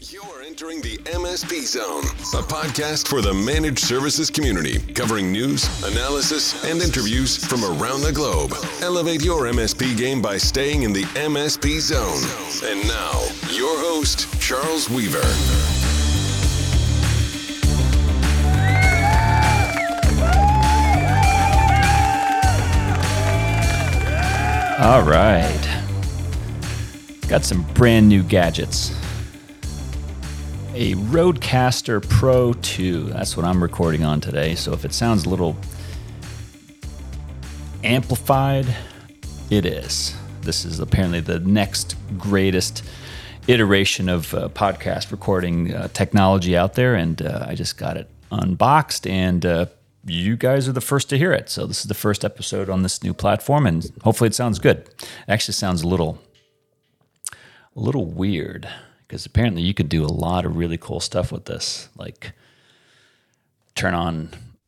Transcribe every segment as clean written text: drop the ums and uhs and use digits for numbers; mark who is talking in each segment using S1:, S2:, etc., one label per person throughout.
S1: You're entering the MSP Zone, a podcast for the managed services community, covering news, analysis, and interviews from around the globe. Elevate your MSP game by staying in the MSP Zone. And now, your host, Charles Weaver.
S2: All right. Got some brand new gadgets. A Rodecaster Pro 2. That's what I'm recording on today. So if it sounds a little amplified, it is. This is apparently the next greatest iteration of podcast recording technology out there. And I just got it unboxed, and you guys are the first to hear it. So this is the first episode on this new platform, and hopefully it sounds good. It actually sounds a little weird, because apparently you could do a lot of really cool stuff with this, like turn on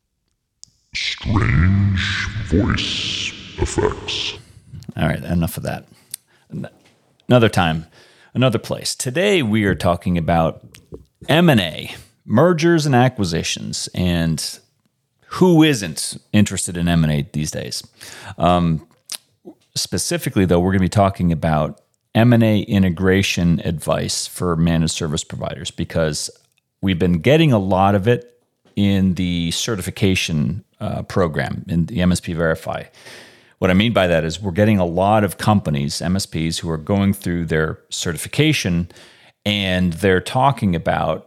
S3: strange voice effects.
S2: All right, enough of that. Another time, another place. Today we are talking about M&A, mergers and acquisitions, and who isn't interested in M&A these days? Specifically, though, we're going to be talking about M&A integration advice for managed service providers, because we've been getting a lot of it in the certification program, in the MSP Verify. What I mean by that is we're getting a lot of companies, MSPs, who are going through their certification, and they're talking about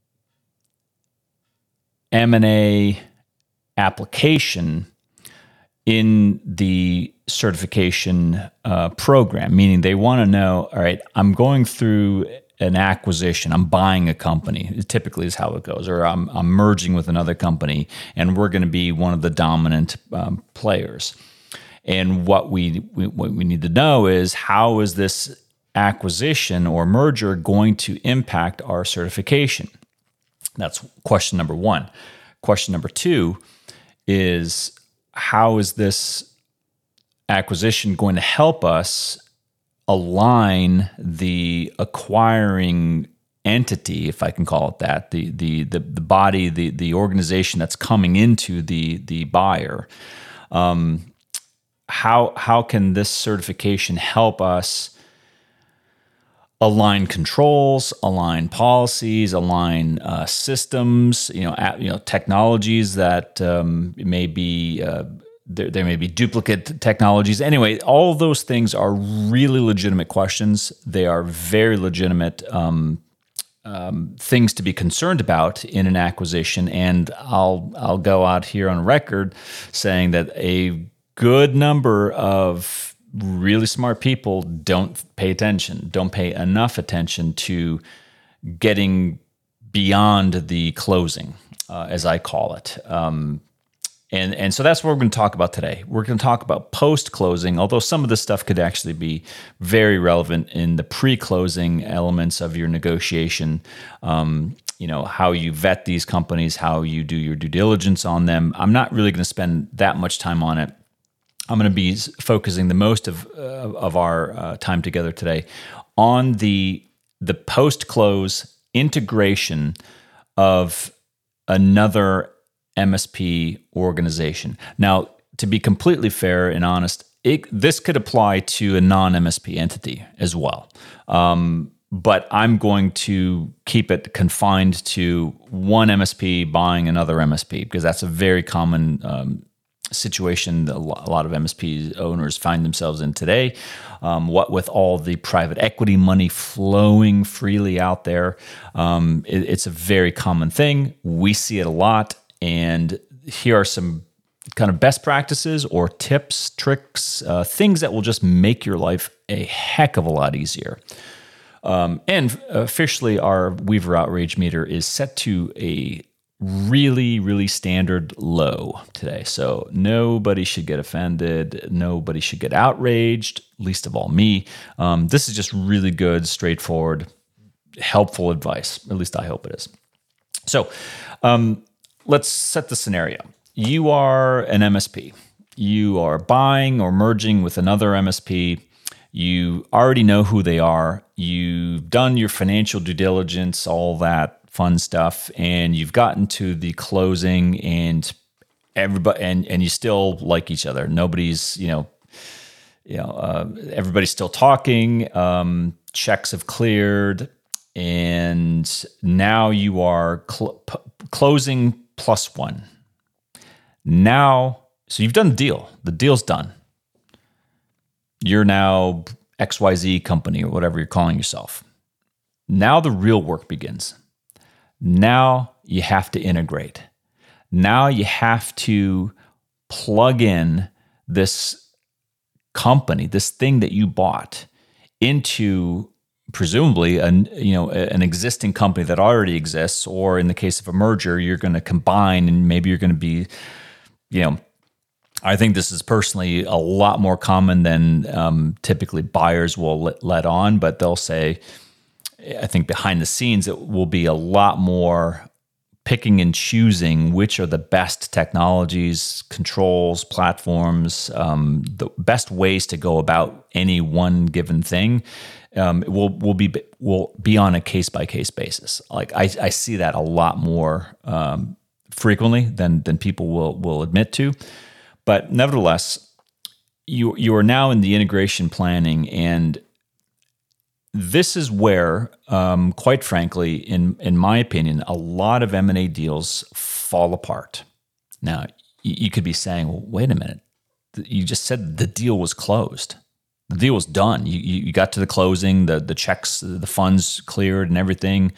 S2: M&A application in the certification program, meaning they want to know, all right, I'm going through an acquisition, I'm buying a company, it typically is how it goes, or I'm merging with another company, and we're going to be one of the dominant players. And what we need to know is, how is this acquisition or merger going to impact our certification? That's question number one. Question number two is, how is this acquisition going to help us align the acquiring entity, if I can call it that, the body, the organization that's coming into the buyer? How can this certification help us align controls, align policies, align systems, technologies that may be there may be duplicate technologies. Anyway, all of those things are really legitimate questions. They are very legitimate things to be concerned about in an acquisition. And I'll go out here on record saying that a good number of really smart people don't pay enough attention to getting beyond the closing, as I call it. And so that's what we're going to talk about today. We're going to talk about post-closing, although some of this stuff could actually be very relevant in the pre-closing elements of your negotiation. How you vet these companies, how you do your due diligence on them. I'm not really going to spend that much time on it. I'm going to be focusing the most of our time together today on the post-close integration of another MSP organization. Now, to be completely fair and honest, this could apply to a non-MSP entity as well. But I'm going to keep it confined to one MSP buying another MSP, because that's a very common situation that a lot of MSP owners find themselves in today. What with all the private equity money flowing freely out there, it's a very common thing. We see it a lot, and here are some kind of best practices or tips, tricks, things that will just make your life a heck of a lot easier. And officially, our Weaver Outrage meter is set to a really, really standard low today. So nobody should get offended. Nobody should get outraged, least of all me. This is just really good, straightforward, helpful advice. At least I hope it is. So let's set the scenario. You are an MSP. You are buying or merging with another MSP. You already know who they are. You've done your financial due diligence, all that fun stuff, and you've gotten to the closing, and everybody and you still like each other. Nobody's, everybody's still talking. Checks have cleared, and now you are closing +1. Now, so you've done the deal. The deal's done. You're now XYZ company or whatever you're calling yourself. Now the real work begins. Now you have to integrate. Now you have to plug in this company, this thing that you bought, into presumably an existing company that already exists, or in the case of a merger, you're going to combine, and maybe you're going to be, I think this is personally a lot more common than typically buyers will let on, but they'll say, I think behind the scenes, it will be a lot more picking and choosing which are the best technologies, controls, platforms, the best ways to go about any one given thing. Will be on a case by case basis. Like I see that a lot more frequently than people will admit to. But nevertheless, you are now in the integration planning, and this is where, quite frankly, in my opinion, a lot of M&A deals fall apart. Now, you could be saying, well, wait a minute. You just said the deal was closed. The deal was done. You got to the closing, the checks, the funds cleared and everything.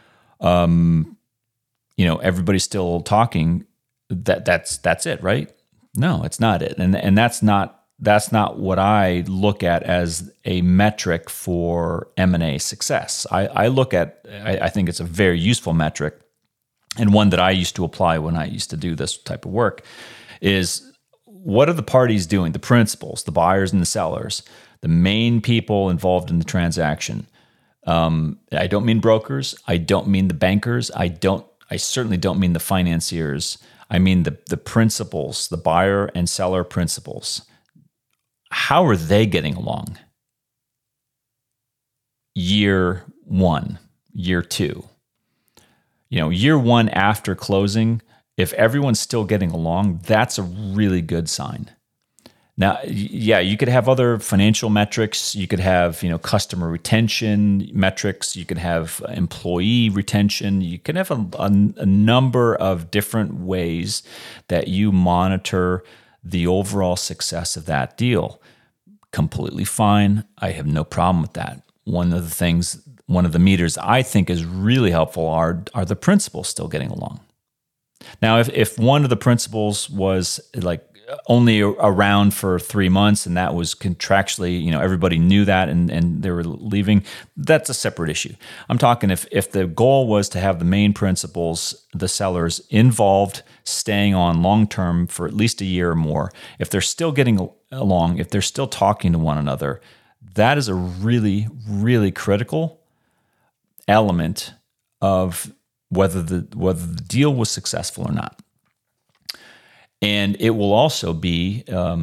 S2: Everybody's still talking. That's it, right? No, it's not it. And that's not what I look at as a metric for M&A success. I think it's a very useful metric, and one that I used to apply when I used to do this type of work, is what are the parties doing, the principals, the buyers and the sellers, the main people involved in the transaction. I don't mean brokers. I don't mean the bankers. I certainly don't mean the financiers. I mean the principals, the buyer and seller principals. How are they getting along? Year 1, year 2. Year 1 after closing, if everyone's still getting along, that's a really good sign. Now, yeah, you could have other financial metrics. You could have, customer retention metrics. You could have employee retention. You can have a number of different ways that you monitor the overall success of that deal. Completely fine. I have no problem with that. One of the meters I think is really helpful are the principals still getting along. Now, if one of the principals was like only around for 3 months, and that was contractually, everybody knew that and they were leaving, that's a separate issue. I'm talking if the goal was to have the main principals, the sellers involved, staying on long-term for at least a year or more, if they're still getting along, if they're still talking to one another, that is a really, really critical element of whether the deal was successful or not. And it will also be,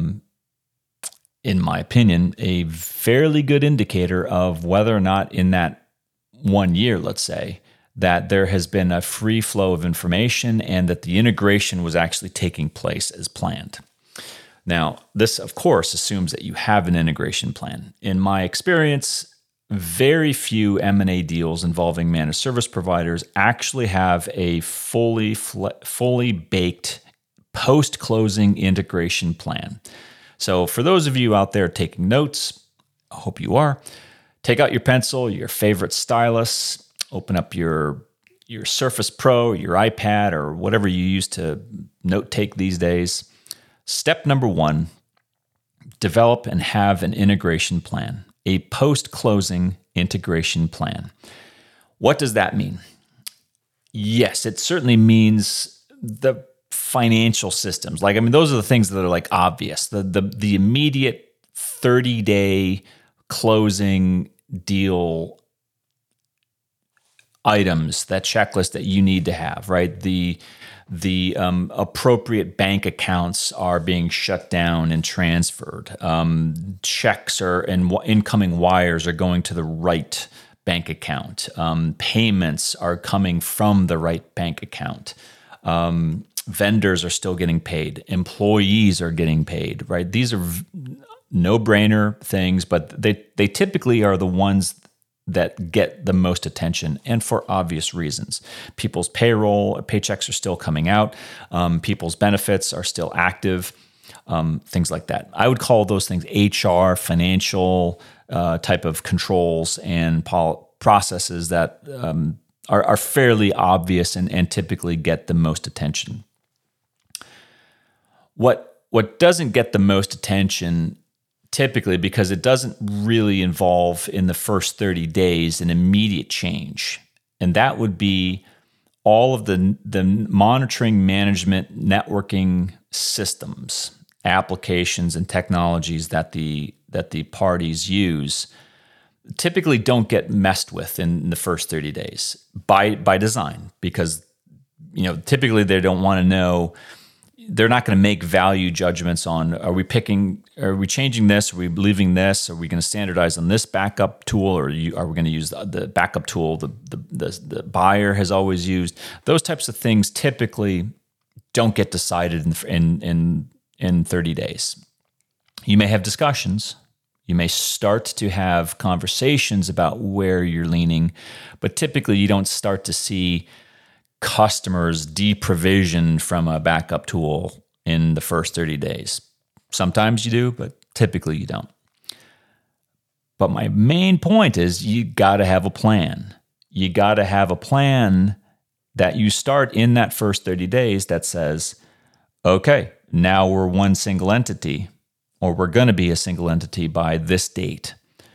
S2: in my opinion, a fairly good indicator of whether or not in that 1 year, let's say, that there has been a free flow of information and that the integration was actually taking place as planned. Now, this, of course, assumes that you have an integration plan. In my experience, very few M&A deals involving managed service providers actually have a fully baked post-closing integration plan. So for those of you out there taking notes, I hope you are, take out your pencil, your favorite stylus, open up your Surface Pro, your iPad, or whatever you use to note take these days. Step number 1, develop and have an integration plan, a post-closing integration plan. What does that mean? Yes, it certainly means the financial systems. Those are the things that are like obvious. The immediate 30-day closing deal items, that checklist that you need to have, right? The appropriate bank accounts are being shut down and transferred. Checks and incoming wires are going to the right bank account. Payments are coming from the right bank account. Vendors are still getting paid. Employees are getting paid, right? These are no-brainer things, but they typically are the ones that get the most attention, and for obvious reasons. People's paychecks are still coming out. People's benefits are still active, things like that. I would call those things HR, financial type of controls and processes that are fairly obvious and typically get the most attention. What doesn't get the most attention typically, because it doesn't really involve in the first 30 days an immediate change, and that would be all of the monitoring, management, networking systems, applications, and technologies that the parties use typically don't get messed with in the first 30 days by design, because typically they don't want to know. They're not going to make value judgments on, are we changing this? Are we leaving this? Are we going to standardize on this backup tool? Or are we going to use the backup tool the buyer has always used? Those types of things typically don't get decided in 30 days. You may have discussions. You may start to have conversations about where you're leaning, but typically you don't start to see customers deprovision from a backup tool in the first 30 days. Sometimes you do, but typically you don't. But my main point is you got to have a plan. You got to have a plan that you start in that first 30 days that says, okay, now we're one single entity, or we're going to be a single entity by this date.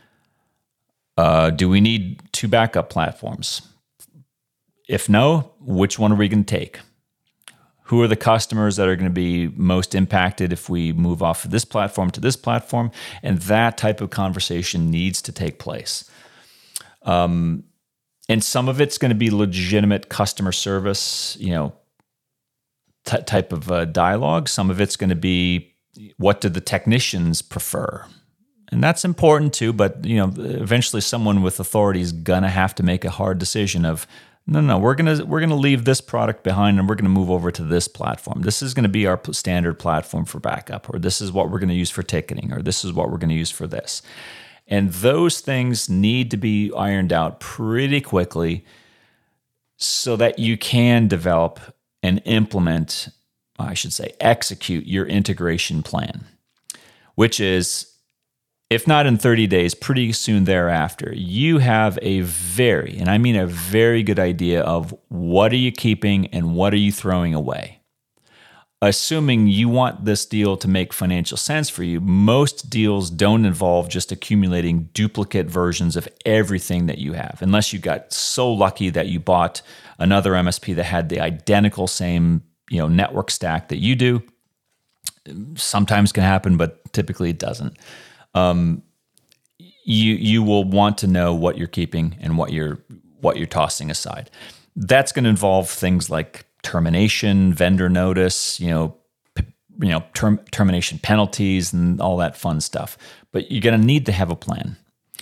S2: Do we need 2 backup platforms? If no, which one are we going to take? Who are the customers that are going to be most impacted if we move off of this platform to this platform? And that type of conversation needs to take place. And some of it's going to be legitimate customer service, type of dialogue. Some of it's going to be, what do the technicians prefer? And that's important too, but eventually someone with authority is going to have to make a hard decision of, no, we're gonna leave this product behind and we're gonna move over to this platform. This is gonna be our standard platform for backup, or this is what we're gonna use for ticketing, or this is what we're gonna use for this. And those things need to be ironed out pretty quickly so that you can develop and implement, execute your integration plan, which is, if not in 30 days, pretty soon thereafter, you have a very good idea of what are you keeping and what are you throwing away. Assuming you want this deal to make financial sense for you, most deals don't involve just accumulating duplicate versions of everything that you have, unless you got so lucky that you bought another MSP that had the identical same network stack that you do. Sometimes can happen, but typically it doesn't. You will want to know what you're keeping and what you're tossing aside. That's going to involve things like termination, vendor notice, termination penalties, and all that fun stuff. But you're going to need to have a plan.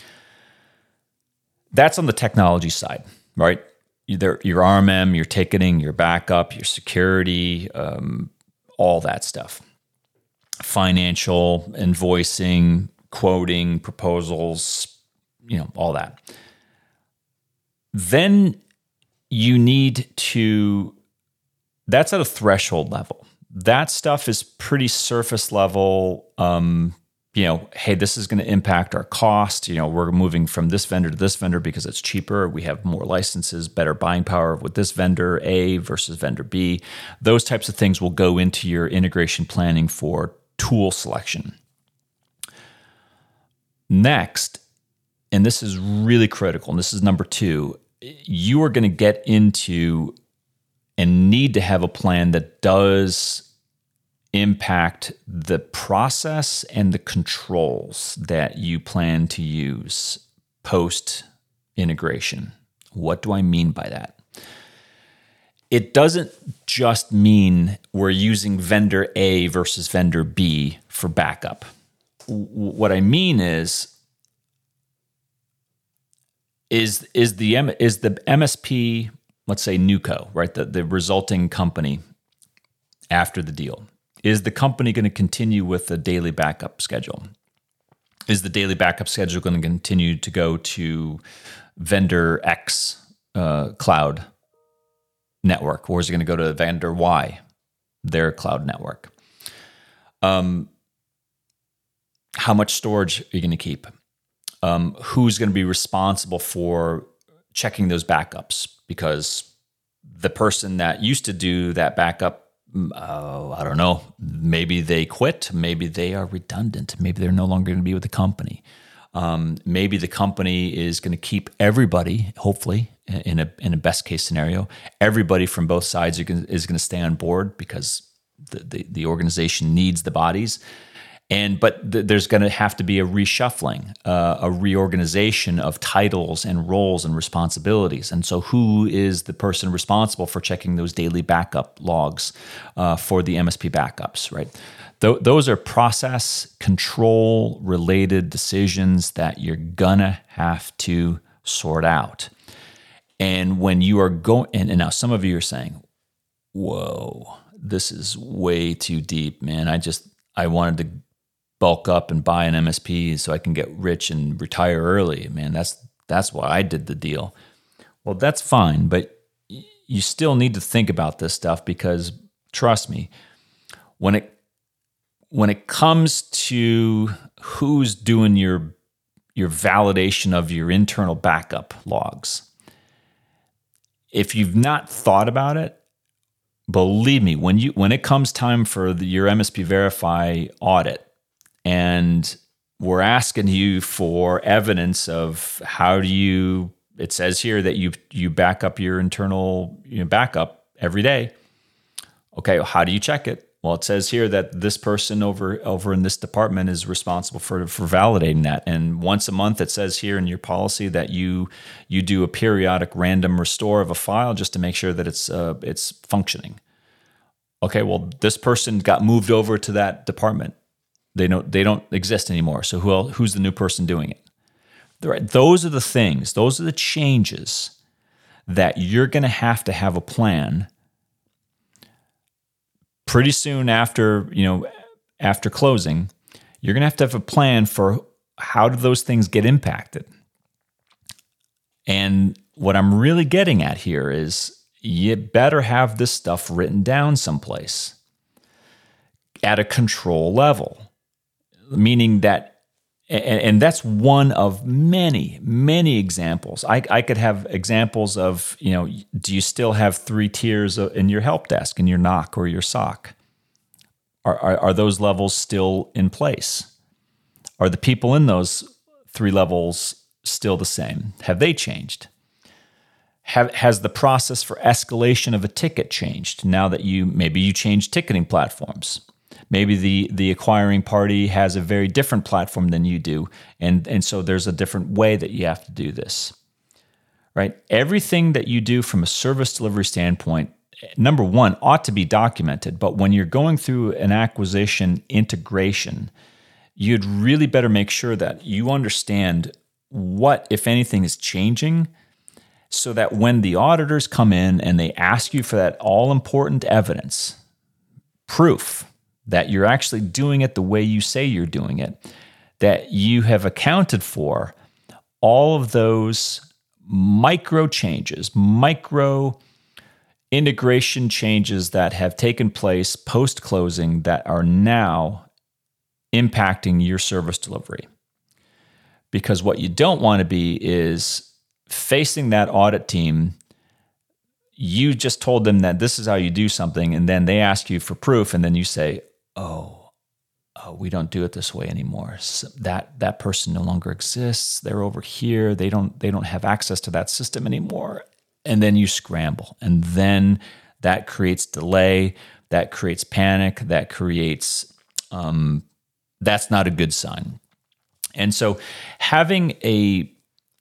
S2: That's on the technology side, right? Your RMM, your ticketing, your backup, your security, all that stuff. Financial, invoicing, quoting, proposals, all that. Then you need to, that's at a threshold level. That stuff is pretty surface level. Hey, this is going to impact our cost. We're moving from this vendor to this vendor because it's cheaper. We have more licenses, better buying power with this vendor A versus vendor B. Those types of things will go into your integration planning for tool selection. Next, and this is really critical, and this is number 2, you are going to get into and need to have a plan that does impact the process and the controls that you plan to use post-integration. What do I mean by that? It doesn't just mean we're using vendor A versus vendor B for backup. What I mean is the MSP, let's say NewCo, right? The resulting company after the deal. Is the company going to continue with the daily backup schedule? Is the daily backup schedule going to continue to go to vendor X cloud network, or is it going to go to vendor Y, their cloud network? How much storage are you going to keep? Who's going to be responsible for checking those backups? Because the person that used to do that backup, I don't know, maybe they quit, maybe they are redundant, maybe they're no longer going to be with the company. Maybe the company is going to keep everybody, hopefully, in a best case scenario, everybody from both sides is going to stay on board because the organization needs the bodies. But there's going to have to be a reshuffling, a reorganization of titles and roles and responsibilities. And so who is the person responsible for checking those daily backup logs for the MSP backups, right? Those are process control related decisions that you're going to have to sort out. And when you are going, and now some of you are saying, whoa, this is way too deep, man. I wanted to bulk up and buy an MSP so I can get rich and retire early. Man, that's why I did the deal. Well, that's fine, but you still need to think about this stuff because trust me, when it comes to who's doing your validation of your internal backup logs, if you've not thought about it, believe me, when it comes time for your MSP Verify audit, and we're asking you for evidence of how do you, it says here that you back up your internal backup every day. Okay, well, how do you check it? Well, it says here that this person over in this department is responsible for validating that. And once a month, it says here in your policy that you do a periodic random restore of a file just to make sure that it's functioning. Okay, well, this person got moved over to that department. They don't exist anymore. So who's the new person doing it? Right. Those are the things. Those are the changes that you're going to have a plan. Pretty soon after closing, you're going to have a plan for how do those things get impacted. And what I'm really getting at here is you better have this stuff written down someplace at a control level. Meaning that, and that's one of many, many examples. I could have examples of, do you still have 3 tiers in your help desk, in your NOC or your SOC? Are those levels still in place? Are the people in those 3 levels still the same? Have they changed? Has the process for escalation of a ticket changed now that maybe you changed ticketing platforms? Maybe the acquiring party has a very different platform than you do, and so there's a different way that you have to do this, right? Everything that you do from a service delivery standpoint, number one, ought to be documented. But when you're going through an acquisition integration, you'd really better make sure that you understand what, if anything, is changing, so that when the auditors come in and they ask you for that all-important evidence, proof that you're actually doing it the way you say you're doing it, that you have accounted for all of those micro changes, micro integration changes that have taken place post-closing that are now impacting your service delivery. Because what you don't want to be is facing that audit team. You just told them that this is how you do something, and then they ask you for proof, and then you say, oh, we don't do it this way anymore. So that person no longer exists. They're over here. They don't have access to that system anymore. And then you scramble. And then that creates delay. That creates panic. That creates, that's not a good sign. And so having a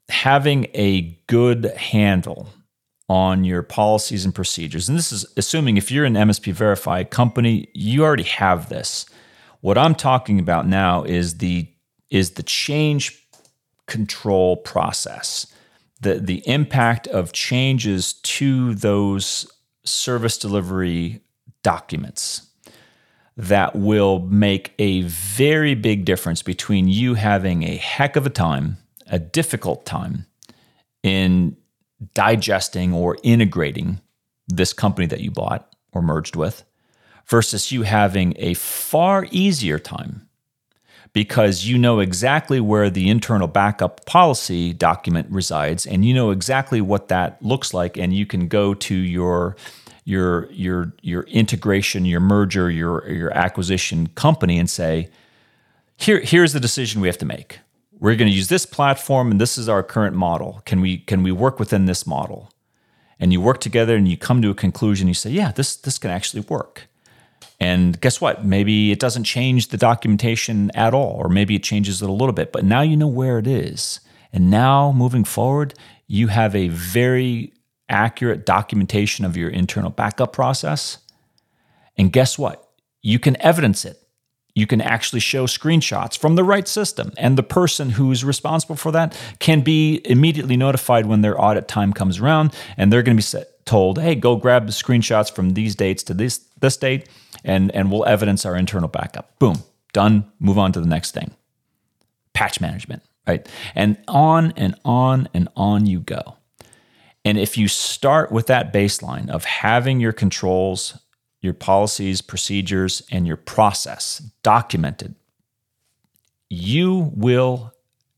S2: having a good handle on your policies and procedures, and this is assuming if you're an MSP verified company, you already have this. What I'm talking about now is the change control process, the impact of changes to those service delivery documents that will make a very big difference between you having a heck of a time, a difficult time in digesting or integrating this company that you bought or merged with, versus you having a far easier time because you know exactly where the internal backup policy document resides and you know exactly what that looks like, and you can go to your integration, your merger, your acquisition company and say, here's the decision we have to make. We're going to use this platform, and this is our current model. Can we work within this model? And you work together, and you come to a conclusion. You say, yeah, this can actually work. And guess what? Maybe it doesn't change the documentation at all, or maybe it changes it a little bit. But now you know where it is. And now, moving forward, you have a very accurate documentation of your internal backup process. And guess what? You can evidence it. You can actually show screenshots from the right system, and the person who's responsible for that can be immediately notified when their audit time comes around, and they're going to be told, hey, go grab the screenshots from these dates to this date, and we'll evidence our internal backup. Boom, done, move on to the next thing. Patch management, right? And on and on and on you go. And if you start with that baseline of having your controls, your policies, procedures, and your process documented, you will,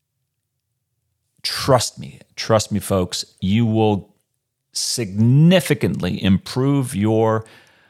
S2: trust me, folks, you will significantly improve your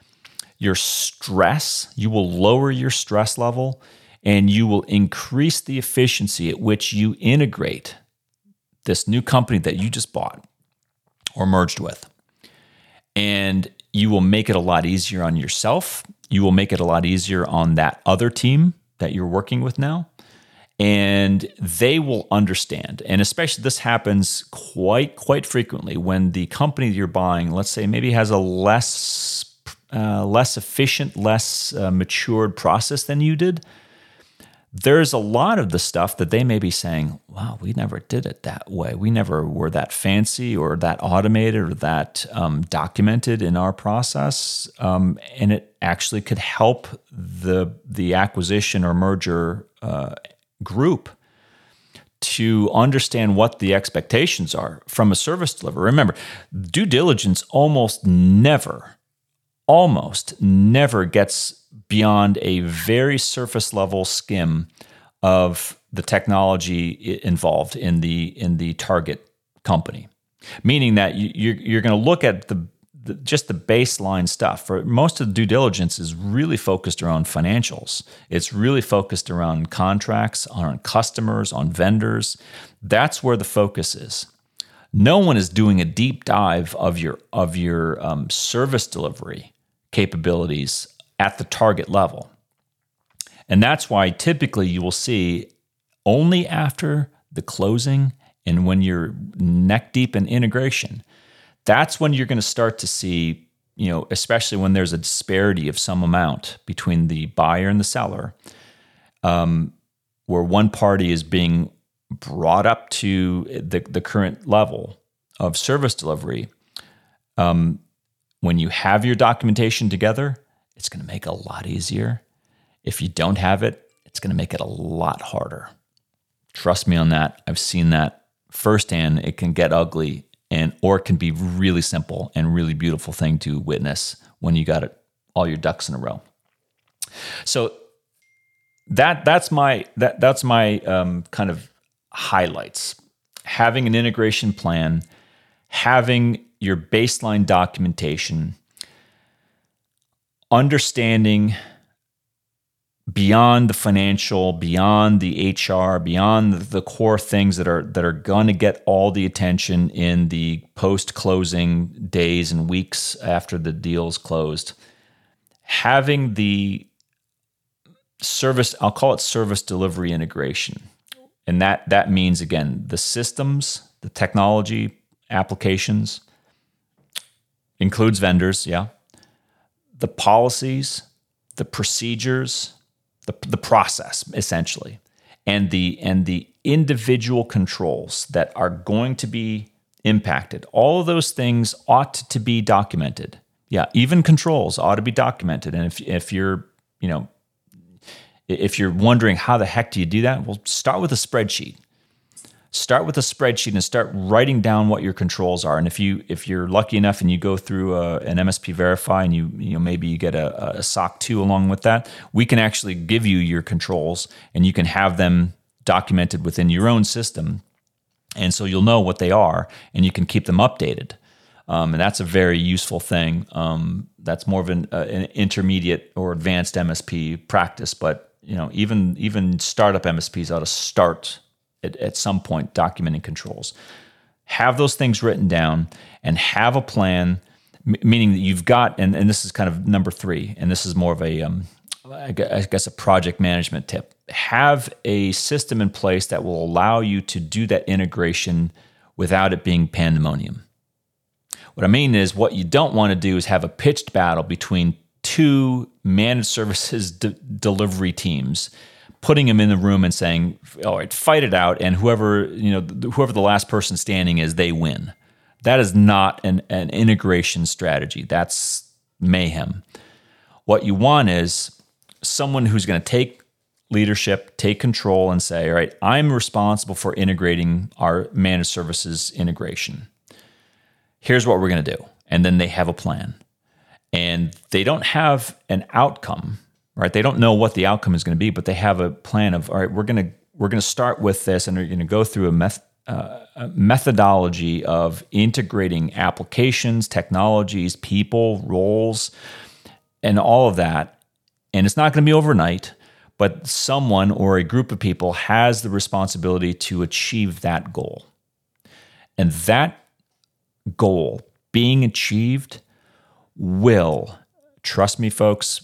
S2: stress. You will lower your stress level, and you will increase the efficiency at which you integrate this new company that you just bought or merged with. And you will make it a lot easier on yourself. You will make it a lot easier on that other team that you're working with now. And they will understand. And especially this happens quite frequently when the company that you're buying, let's say, maybe has a less efficient, less matured process than you did. There's a lot of the stuff that they may be saying, wow, we never did it that way. We never were that fancy or that automated or that documented in our process. And it actually could help the acquisition or merger group to understand what the expectations are from a service deliverer. Remember, due diligence almost never gets beyond a very surface level skim of the technology involved in the target company, meaning that you're going to look at just the baseline stuff. For most of the due diligence is really focused around financials. It's really focused around contracts, on customers, on vendors. That's where the focus is. No one is doing a deep dive of your service delivery capabilities at the target level. And that's why typically you will see only after the closing and when you're neck deep in integration, that's when you're going to start to see, especially when there's a disparity of some amount between the buyer and the seller, where one party is being brought up to the current level of service delivery. When you have your documentation together, it's going to make it a lot easier. If you don't have it, it's going to make it a lot harder. Trust me on that. I've seen that firsthand. It can get ugly, or it can be really simple and really beautiful thing to witness when you got all your ducks in a row. So that's my kind of highlights. Having an integration plan, having your baseline documentation, understanding beyond the financial, beyond the HR, beyond the core things that are going to get all the attention in the post-closing days and weeks after the deal's closed. Having the service, I'll call it service delivery integration. And that means, again, the systems, the technology, applications, includes vendors, yeah, the policies, the procedures, the process, essentially, and the individual controls that are going to be impacted. All of those things ought to be documented. Yeah, even controls ought to be documented. And if you're, if you're wondering how the heck do you do that, well, start with a spreadsheet. Start with a spreadsheet and start writing down what your controls are. And if you're lucky enough and you go through an MSP Verify and you maybe you get a SOC 2 along with that, we can actually give you your controls and you can have them documented within your own system. And so you'll know what they are and you can keep them updated. And that's a very useful thing. That's more of an intermediate or advanced MSP practice. But even startup MSPs ought to start at some point documenting controls. Have those things written down and have a plan, meaning that you've got, and this is kind of number 3, and this is more of a, I guess a project management tip. Have a system in place that will allow you to do that integration without it being pandemonium. What I mean is, what you don't want to do is have a pitched battle between 2 managed services delivery teams, putting them in the room and saying, all right, fight it out, and whoever the last person standing is, they win. That is not an integration strategy. That's mayhem. What you want is someone who's going to take leadership, take control, and say, all right, I'm responsible for integrating our managed services integration. Here's what we're going to do. And then they have a plan. And they don't have an outcome, right? They don't know what the outcome is going to be, but they have a plan of, all right, we're going to start with this, and we're going to go through a methodology of integrating applications, technologies, people, roles, and all of that. And it's not going to be overnight, but someone or a group of people has the responsibility to achieve that goal. And that goal being achieved will, trust me, folks,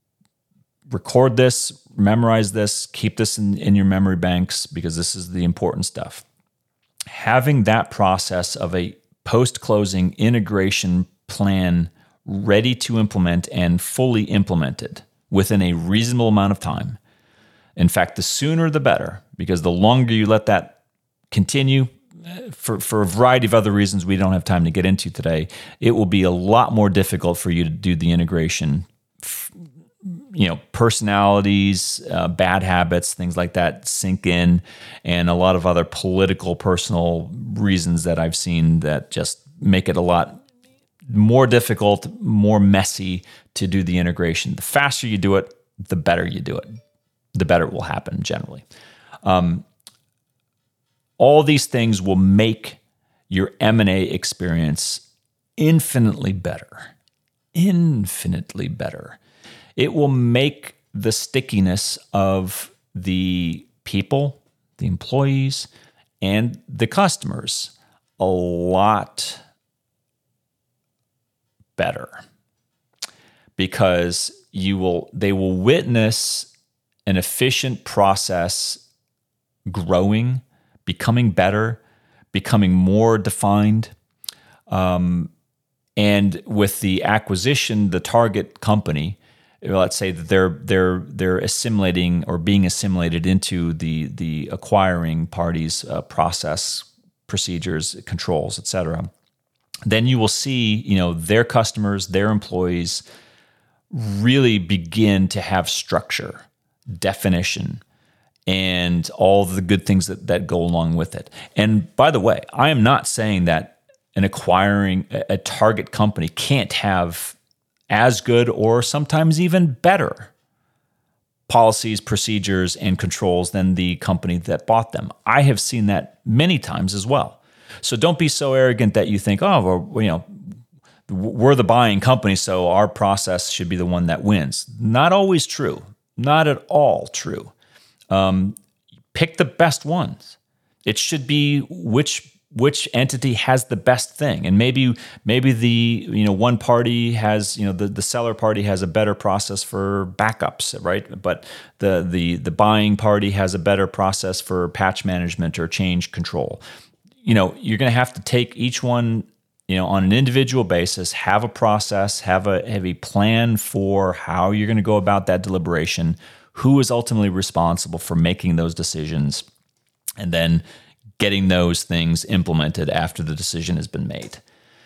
S2: record this, memorize this, keep this in your memory banks, because this is the important stuff. Having that process of a post-closing integration plan ready to implement and fully implemented within a reasonable amount of time. In fact, the sooner the better, because the longer you let that continue, for a variety of other reasons we don't have time to get into today, it will be a lot more difficult for you to do the integration. Personalities, bad habits, things like that sink in, and a lot of other political, personal reasons that I've seen that just make it a lot more difficult, more messy to do the integration. The faster you do it, the better you do it. The better it will happen generally. All these things will make your M&A experience infinitely better. Infinitely better. It will make the stickiness of the people, the employees, and the customers a lot better, because they will witness an efficient process growing, becoming better, becoming more defined. And with the acquisition, the target company, let's say that they're assimilating or being assimilated into the acquiring party's process, procedures, controls, etc. Then you will see, their customers, their employees really begin to have structure, definition, and all the good things that go along with it. And by the way, I am not saying that a target company can't have as good or sometimes even better policies, procedures, and controls than the company that bought them. I have seen that many times as well. So don't be so arrogant that you think, we're the buying company, so our process should be the one that wins. Not always true. Not at all true. Pick the best ones. It should be which which entity has the best thing. And maybe the one party has, the seller party has a better process for backups, right? But the buying party has a better process for patch management or change control. You're going to have to take each one, on an individual basis, have a process, have a plan for how you're going to go about that deliberation, who is ultimately responsible for making those decisions, and then getting those things implemented after the decision has been made.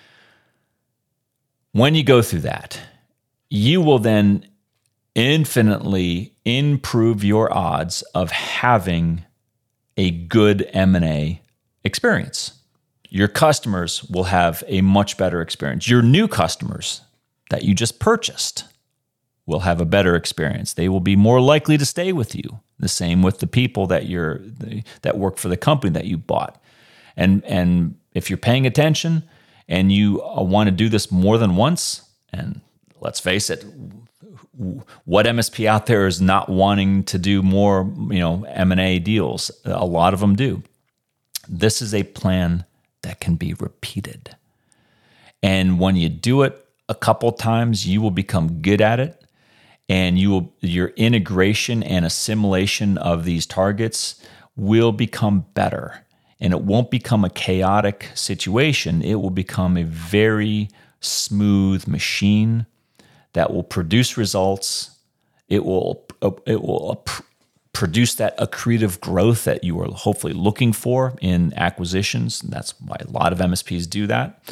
S2: When you go through that, you will then infinitely improve your odds of having a good M&A experience. Your customers will have a much better experience. Your new customers that you just purchased will have a better experience. They will be more likely to stay with you. The same with the people that work for the company that you bought. And if you're paying attention and you want to do this more than once, and let's face it, what MSP out there is not wanting to do more, M&A deals? A lot of them do. This is a plan that can be repeated. And when you do it a couple times, you will become good at it. And your integration and assimilation of these targets will become better. And it won't become a chaotic situation. It will become a very smooth machine that will produce results. It will produce that accretive growth that you are hopefully looking for in acquisitions. And that's why a lot of MSPs do that.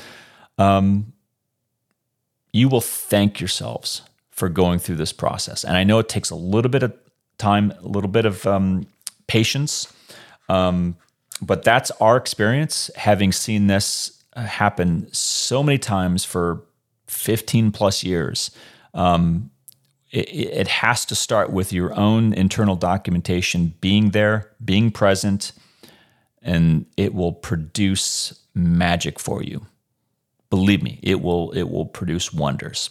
S2: You will thank yourselves for going through this process. And I know it takes a little bit of time, a little bit of patience, but that's our experience, having seen this happen so many times for 15 plus years. It has to start with your own internal documentation being there, being present, and it will produce magic for you. Believe me, it will produce wonders.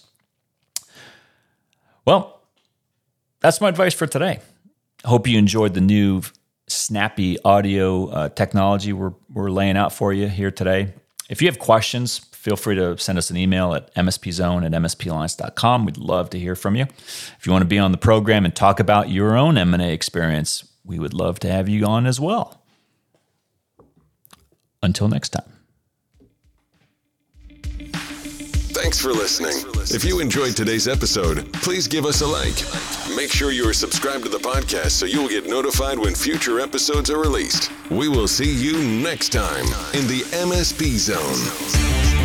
S2: Well, that's my advice for today. I hope you enjoyed the new snappy audio technology we're laying out for you here today. If you have questions, feel free to send us an email at mspzone@msplines.com. We'd love to hear from you. If you want to be on the program and talk about your own M&A experience, we would love to have you on as well. Until next time.
S1: Thanks for listening. If you enjoyed today's episode, please give us a like. Make sure you are subscribed to the podcast so you will get notified when future episodes are released. We will see you next time in the MSP Zone.